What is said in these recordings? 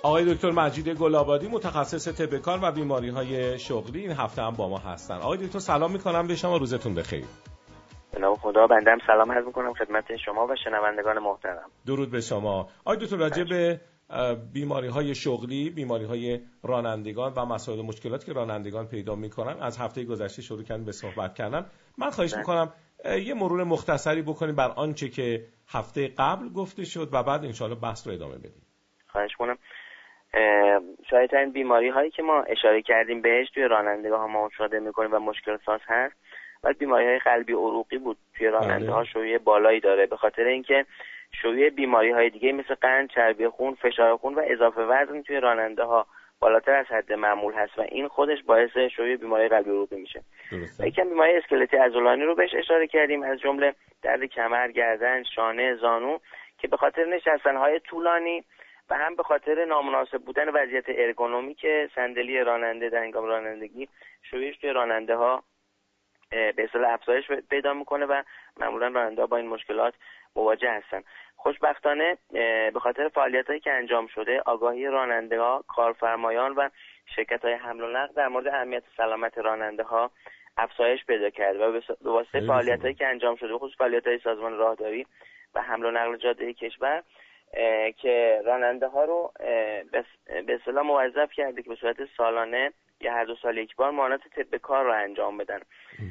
آقای دکتر مجید گل‌آبادی متخصص طب کار و بیماری‌های شغلی این هفته هم با ما هستن. آقای دکتر سلام می‌کنم به شما، روزتون بخیر. به نام خدا، بنده هم سلام عرض می‌کنم خدمت شما و شنوندگان محترم. درود به شما. آقای دکتر راجع به بیماری‌های شغلی، بیماری‌های رانندگان و مسائل و مشکلاتی که رانندگان پیدا می‌کنن از هفته گذشته شروع کردن به صحبت کردن. من خواهش می‌کنم یه مرور مختصری بکنیم بر آنچه که هفته قبل گفته شد و بعد انشالله بحث رو ادامه بدیم. خواهش کنم. شایدترین بیماری‌هایی که ما اشاره کردیم بهش توی رانندگان ها ما مشاهده می‌کنیم و مشکل ساز هست و بیماری‌های قلبی عروقی بود. توی راننده‌ها شیوع بالایی داره به خاطر اینکه شیوع بیماری‌های دیگه مثل قند، چربی خون، فشار خون و اضافه وزن توی راننده‌ها بالاتر از حد معمول هست و این خودش باعث شیوع بیماری قلبی عروقی میشه. یکم بیماری اسکلتی عضلانی رو بهش اشاره کردیم، از جمله درد کمر، گردن، شانه، زانو که به خاطر نشستن‌های طولانی و هم به خاطر نامناسب بودن وضعیت ارگونومیک صندلی راننده در هنگام رانندگی شیوعش توی راننده‌ها به اصطلاح افزایش پیدا میکنه و معمولا راننده‌ها با این مشکلات مواجه هستن. خوشبختانه به خاطر فعالیتایی که انجام شده آگاهی راننده‌ها، کارفرمایان و شرکت‌های حمل و نقل در مورد اهمیت سلامت راننده‌ها افزایش پیدا کرده و به واسطه فعالیتایی که انجام شده به خصوص فعالیت‌های سازمان راهداری و حمل و نقل جاده کشور که راننده‌ها رو به اصطلاح موظف کرده که به صورت سالانه یا هر 2 سال یک بار معاینات طب کار رو انجام بدن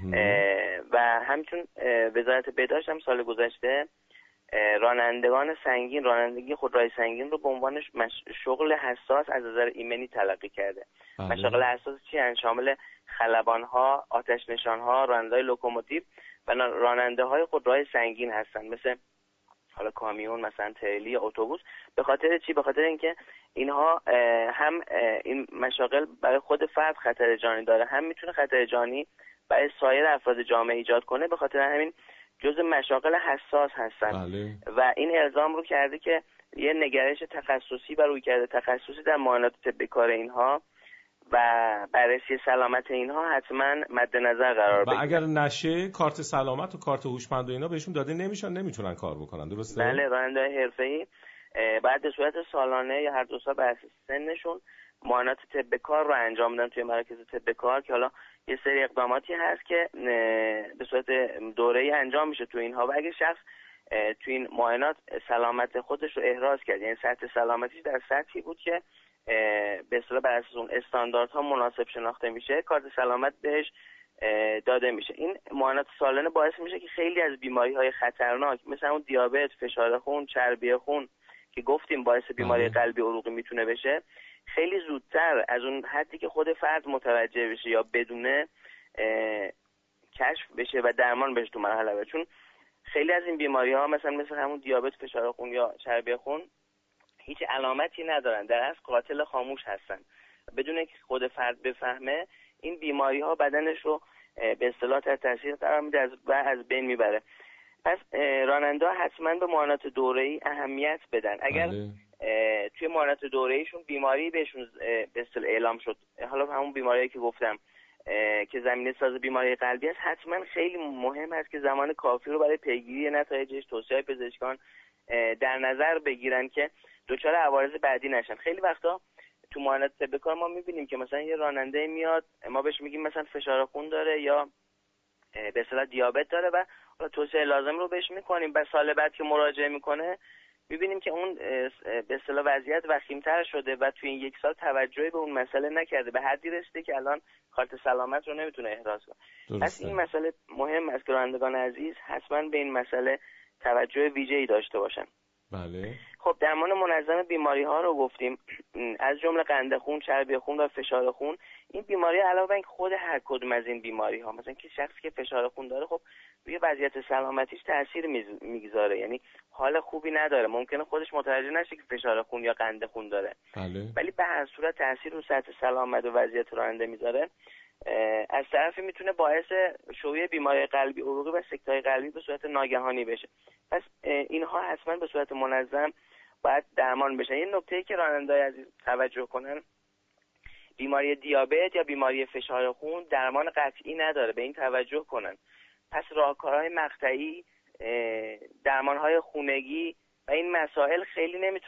و همچنین وزارت بهداشت هم سال گذشته رانندگان سنگین، رانندگی خودروهای سنگین رو به عنوان شغل حساس از نظر ایمنی تلقی کرده. مشاغل حساس چی هستند؟ شامل خلبان‌ها، آتش نشان‌ها، راننده‌های لوکوموتیو و راننده‌های خودروهای سنگین هستند، مثل حالا کامیون، مثلا تریلی یا اتوبوس. به خاطر چی؟ به خاطر اینکه اینها هم این مشاغل برای خود فرد خطر جانی داره، هم میتونه خطر جانی برای سایر افراد جامعه ایجاد کنه. به خاطر همین جزء مشاغل حساس هستن. و این الزام رو کرده که یه نگرش تخصصی و رویکرد تخصصی در معاینات طب کار اینها و بررسی سلامت اینها حتما مد نظر قرار بگیره. و اگر نشه کارت سلامت و کارت هوشمند و اینا بهشون داده نمیتونن کار بکنن، درسته؟ بله، راننده‌های حرفه‌ای بعد به صورت سالانه یا هر 2 سال بر اساس سنشون معاینات طب کار رو انجام میدن توی مراکز طب کار که حالا یه سری اقداماتی هست که به صورت دوره‌ای انجام میشه تو اینها و اگه شخص تو این معاینات سلامت خودش رو احراز کرد، یعنی سطح سلامتیش در سطحی بود که به اصطلاح بر اساس اون استانداردها مناسب شناخته میشه، کارت سلامت بهش داده میشه. این معاینات سالانه باعث میشه که خیلی از بیماری‌های خطرناک مثل اون دیابت، فشار خون، چربی خون که گفتیم باعث بیماری قلبی عروقی میتونه بشه، خیلی زودتر از اون حدی که خود فرد متوجه بشه یا بدونه کشف بشه و درمان بشه تو مرحله اول. چون خیلی از این بیماری‌ها مثل همون دیابت، فشار خون یا چربی خون هیچ علامتی ندارن، در اصل قاتل خاموش هستن. بدون اینکه خود فرد بفهمه این بیماری‌ها بدنش رو به اصطلاح تحت تاثیر قرار میده و از بین میبره. پس راننده‌ها حتما به معاینات دوره‌ای اهمیت بدن. اگر توی معاینات دوره‌ایشون بیماری بهشون به اصطلاح اعلام شد، حالا همون بیماریایی که گفتم که زمینه ساز بیماری قلبی است، حتما خیلی مهم است که زمان کافی رو برای پیگیری نتایجش توصیه پزشکان در نظر بگیرن که دچار عوارض بعدی نشن. خیلی وقتا تو معاینات طب کار ما می‌بینیم که مثلا یه راننده میاد، ما بهش میگیم مثلا فشار خون داره یا به اصطلاح دیابت داره و توصیه لازم رو بهش میکنیم، بعد سال بعد که مراجعه میکنه میبینیم که اون به اصطلاح وضعیت وخیم‌تر شده و توی این 1 سال توجهی به اون مسئله نکرده، به حدی رسیده که الان کارت سلامت رو نمیتونه احراز کنه. پس این مسئله مهم است که رانندگان عزیز حتما به این مسئله توجه ویژه‌ای داشته باشن. بله. خب درمان منظم بیماری‌ها رو گفتیم، از جمله قند خون، چربی خون و فشار خون. این بیماری علاوه بر خود هر کدوم از این بیماری‌ها، مثلا که شخصی که فشار خون داره خب روی وضعیت سلامتیش تاثیر میگذاره، یعنی حال خوبی نداره، ممکنه خودش متوجه نشه که فشار خون یا قند خون داره. بله. ولی به هر صورت تاثیر رو سطح سلامت و وضعیت راننده میذاره. از طرفی میتونه باعث شیوع بیماری قلبی عروقی و سکته‌های قلبی به صورت ناگهانی بشه. پس اینها حتما به صورت منظم باید درمان بشن. یه نکته‌ای که راننده‌های عزیز توجه کنن، بیماری دیابت یا بیماری فشار خون درمان قطعی نداره، به این توجه کنن. پس راهکارهای مقطعی، درمانهای خونگی و این مسائل خیلی نمیتونه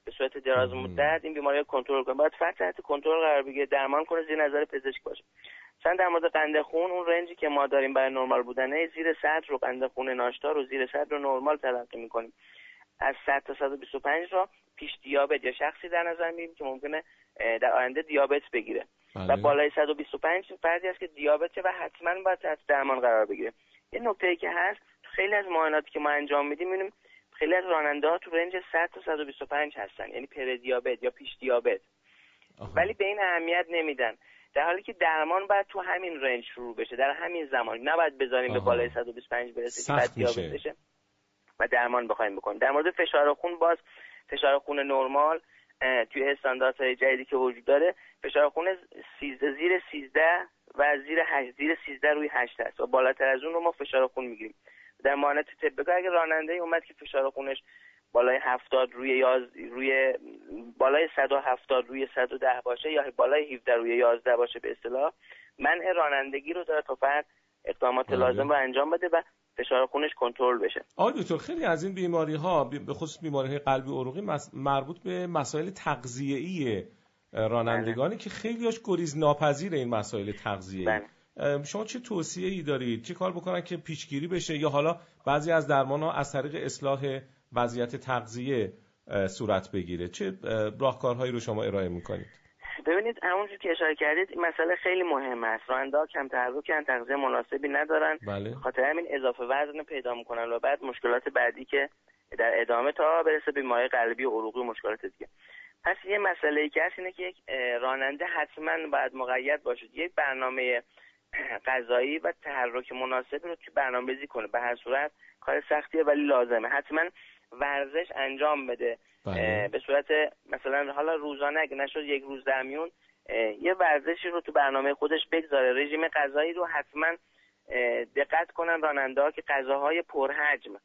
به صورت دراز مدت این بیماری رو کنترل کنه، باید فرد تحت کنترل قرار بگیره، درمان کنه، زیر نظر پزشک باشه. مثلا در مورد قند خون، اون رنجی که ما داریم برای نرمال بودنه، زیر 100 رو قند خون ناشتا رو زیر 100 رو نرمال تلقی می‌کنیم. از 100 تا 125 رو پیش دیابت یا شخصی در نظر می‌گیریم که ممکنه در آینده دیابت بگیره. و بالای 125 فردی است که دیابته و حتما باید تحت درمان قرار بگیره. یه نکته‌ای که هست، خیلی از معایناتی که ما انجام میدیم می‌بینیم خیلی از راننده‌ها تو رنج 100 تا 125 هستن، یعنی پر دیابت یا پیش دیابت. ولی به این اهمیت نمیدن، در حالی که درمان باید تو همین رنج شروع بشه، در همین زمان، نباید بذاریم به بالای 125 برسه که بعد دیابت بشه و درمان بخوایم بکنیم. در مورد فشار خون، باز فشار خون نرمال توی استانداردهای جدیدی که وجود داره، فشار خون 13 زیر 13 و زیر 13 روی 8 است و بالاتر از اون رو ما فشار خون میگیریم. در معاینات طبیعی اگه راننده اومد که فشار خونش بالای 70 روی بالای 170 روی 110 باشه یا بالای 17 روی 11 باشه، به اصطلاح منع رانندگی رو داره تا فرد اقدامات لازم رو انجام بده و فشار خونش کنترل بشه. آقای دکتر، خیلی از این بیماری‌ها به خصوص بیماری‌های قلبی عروقی مربوط به مسائل تغذیه‌ای رانندگانی که خیلی‌هاش گریز ناپذیر این مسائل تغذیه‌ای. شما چه توصیه‌ای دارید؟ چه کار بکنن که پیشگیری بشه، یا حالا بعضی از درمان‌ها از طریق اصلاح وضعیت تغذیه صورت بگیره؟ چه راهکارهایی رو شما ارائه می‌کنید؟ ببینید، همونجوری که اشاره کردید این مسئله خیلی مهمه است. راننده‌ها کم تحرکن، تغذیه مناسبی ندارن، خاطر همین اضافه وزن پیدا می‌کنن و بعد مشکلات بعدی که در ادامه تا برسه بیماری قلبی و عروقی و مشکلات دیگه. پس یه مسئله‌ای که هست اینه که یک راننده حتما باید مقید باشه یک برنامه غذایی و تحرک مناسب رو تو برنامه‌ریزی کنه. به هر صورت کار سختیه ولی لازمه. حتما ورزش انجام بده. به صورت مثلا حالا روزانه اگه نشد یک روز در میون یه ورزشی رو تو برنامه خودش بگذاره. رژیم غذایی رو حتما دقت کنن راننده‌ها که غذاهای پرحجم،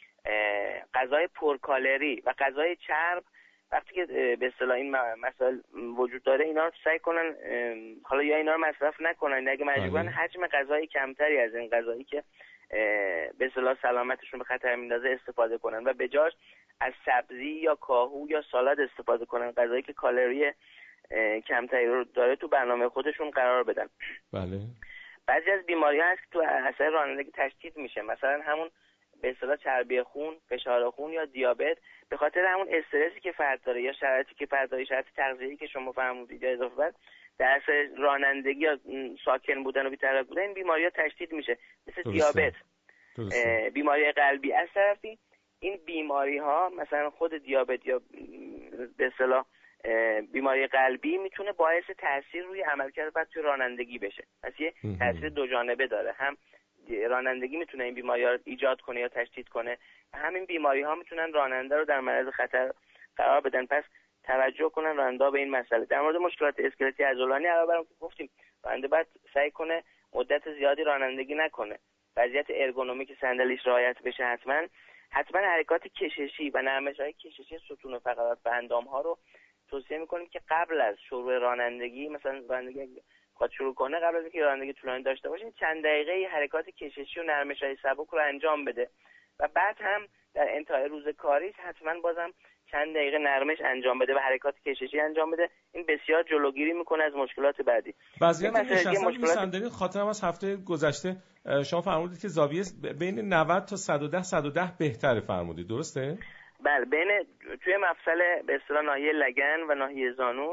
غذای پرکالری و غذای چرب وقتی که به اصطلاح این مسائل وجود داره اینا رو سعی کنن حالا یا اینا رو مصرف نکنن، اگه مجبورن حجم غذای کمتری از این غذایی که به اصطلاح سلامتشون به خطر میندازه استفاده کنن و به جاش از سبزی یا کاهو یا سالاد استفاده کنن، غذایی که کالری کمتری رو داره تو برنامه خودشون قرار بدن. بله. بعضی از بیماری‌ها هست که تو اثر رانندگی تشدید میشه، مثلا همون به اصطلاح چربی خون، فشار خون یا دیابت، به خاطر همون استرسی که فرد داره یا شرایطی که فرد داره، شرایط تغذیه‌ای که شما فرمودید یا اضافه بعد در اثر رانندگی یا ساکن بودن و بی‌تحرک بودن این بیماری‌ها تشدید میشه، مثل دیابت، بیماری قلبی. از طرفی این بیماری‌ها مثلا خود دیابت یا به اصطلاح بیماری قلبی میتونه باعث تاثیر روی عملکرد بعد توی رانندگی بشه. پس یه تاثیر دو جانبه داره، هم رانندگی میتونه این بیماری‌ها رو ایجاد کنه یا تشدید کنه، همین بیماری‌ها میتونن راننده رو در معرض خطر قرار بدن. پس توجه کنن راننده به این مسئله. در مورد مشکلات اسکلتی عضلانی علاوه گفتیم راننده باید سعی کنه مدت زیادی رانندگی نکنه، وضعیت ارگونومیک صندلیش رعایت بشه، حتما حرکات کششی و نرمش‌های کششی ستون و فقرات و اندام‌ها رو توصیه می‌کنیم که قبل از شروع رانندگی، مثلا رانندگی خواهد شروع کنه، قبل از اینکه رانندگی طولانی داشته باشه چند دقیقه حرکات کششی و نرمش‌های سبک رو انجام بده و بعد هم در انتهای روز کاریش حتما بازم چند دقیقه نرمش انجام بده و حرکات کششی انجام بده. این بسیار جلوگیری میکنه از مشکلات بعدی. وضعیت نشستن روی صندلی، خاطرم از هفته گذشته شما فرمودید که زاویه بین 90 تا 110 بهتره، فرمودید درسته؟ بله، توی مفصل به اصطلاح ناحیه لگن و ناحیه زانو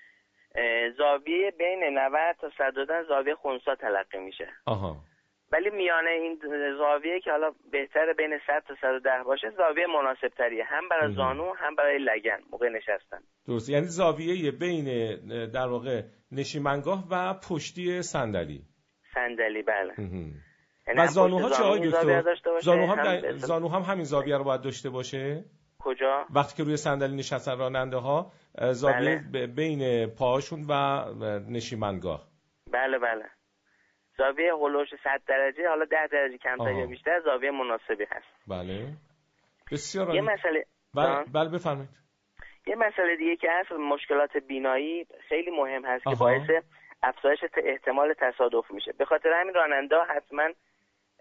زاویه بین 90 تا 110 زاویه خنثی تلقی میشه. ولی میانه این زاویه که حالا بهتره بین 100 تا 110 باشه زاویه مناسب تریه، هم برای زانو هم برای لگن موقع نشستن. درست، یعنی زاویه بین در واقع نشیمنگاه و پشتی صندلی. بله. و زانوها چه آقای دکتر؟ زانو هم همین زاویه رو باید داشته باشه؟ کجا؟ وقتی که روی صندلی نشستن راننده ها زاویه بین پاهاشون و نشیمنگاه. بله. زاویه هولوش 100 درجه، حالا 10 درجه کمتر یا بیشتر زاویه مناسبی هست. بله. بسیار یه مسئله بله بفرمایید. یه مسئله دیگه که هست مشکلات بینایی خیلی مهم هست که باعث افزایش احتمال تصادف میشه. به خاطر همین راننده حتما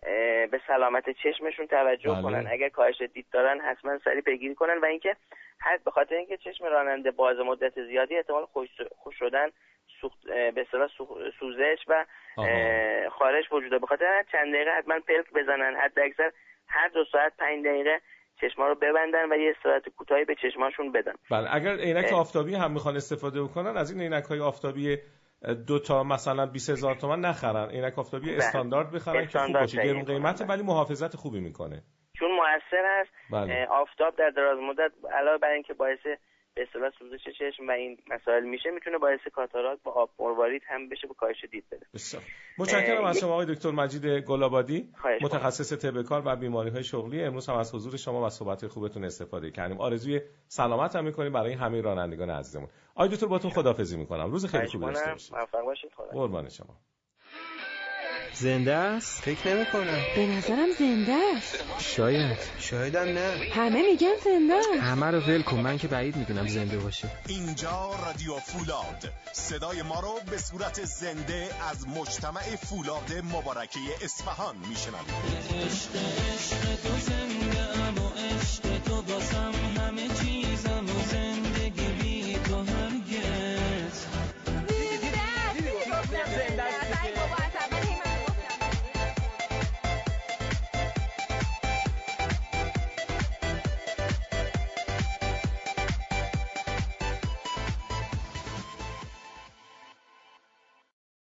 به سلامت چشمشون توجه کنن. اگر کاهش دید دارن حتما سریع پیگیری کنن و اینکه به خاطر اینکه چشم راننده باز مدت زیادی احتمال خشک شدن، به اصطلاح سوزش و خارش وجود داره. به خاطر چند دقیقه حتما پلک بزنن، حد اکثر هر 2 ساعت 5 دقیقه چشما رو ببندن و یه استراحت کوتاهی به چشماشون بدن. بله اگر عینک آفتابی هم میخوان استفاده بکنن از این عینک‌های آفتابی 2 تا مثلا 20000 تومان نخرن، عینک آفتابی استاندارد بخرن که خوب باشه، گرون قیمته ولی محافظت خوبی میکنه چون موثر است. آفتاب در دراز مدت علاوه بر اینکه باعث به اصطلاح سوزش چشم و این مسائل میشه، میتونه باعث کاتاراکت و آب مروارید هم بشه، به کاهش دید بده. بسیار متشکرم از شما آقای دکتر مجید گل‌آبادی، متخصص طب کار و بیماری‌های شغلی. امروز هم از حضور شما و صحبت خوبتون استفاده کردیم. آرزوی سلامت هم می‌کنیم برای همه رانندگان عزیزمون. آقای دکتر باهاتون خداحافظی می‌کنم. روز خیلی خوبی داشته باشید. موفق باشید. قربان شما. زنده است؟ فکر نمی‌کنم. به نظرم زنده است. شایدم نه. همه میگن زنده است. همه رو ول کن، من که بعید میدونم زنده باشه. اینجا رادیو فولاد، صدای ما رو به صورت زنده از مجتمع فولاد مبارکه اصفهان میشنوید.